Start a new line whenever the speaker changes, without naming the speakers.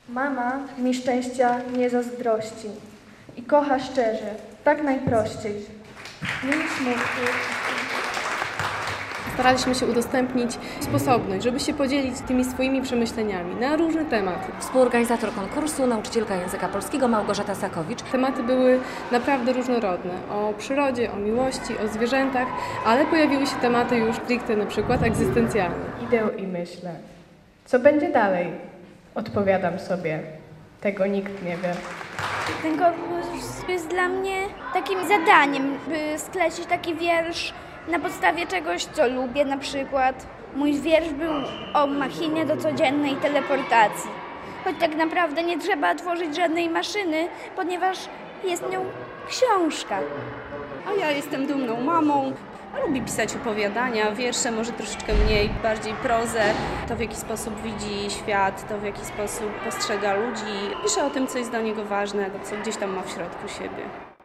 Mama mi szczęścia nie zazdrości i kocha szczerze, tak najprościej. Mniej smutku.
Staraliśmy się udostępnić sposobność, żeby się podzielić tymi swoimi przemyśleniami na różne tematy.
Współorganizator konkursu, nauczycielka języka polskiego Małgorzata Sakowicz.
Tematy były naprawdę różnorodne. O przyrodzie, o miłości, o zwierzętach, ale pojawiły się tematy już stricte na przykład egzystencjalne.
Idę i myślę, co będzie dalej? Odpowiadam sobie, tego nikt nie wie.
Ten konkurs jest dla mnie takim zadaniem, by sklecić taki wiersz na podstawie czegoś, co lubię na przykład. Mój wiersz był o machinie do codziennej teleportacji. Choć tak naprawdę nie trzeba tworzyć żadnej maszyny, ponieważ jest nią książka.
A ja jestem dumną mamą. Lubi pisać opowiadania, wiersze może troszeczkę mniej, bardziej prozę. To w jaki sposób widzi świat, to w jaki sposób postrzega ludzi. Pisze o tym, co jest dla niego ważne, co gdzieś tam ma w środku siebie.